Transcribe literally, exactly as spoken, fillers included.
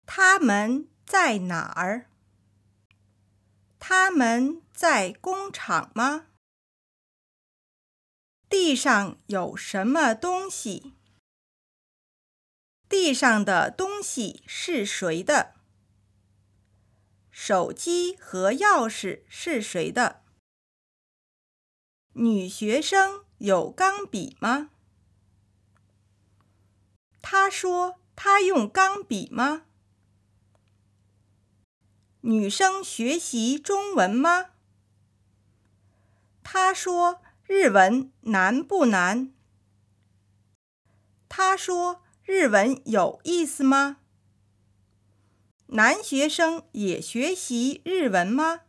他们在哪儿？他们在工厂吗？地上有什么东西？地上的东西是谁的？手机和钥匙是谁的？女学生有钢笔吗？她说她用钢笔吗？女生学习中文吗？她说日文难不难？她说日文有意思吗？男学生也学习日文吗？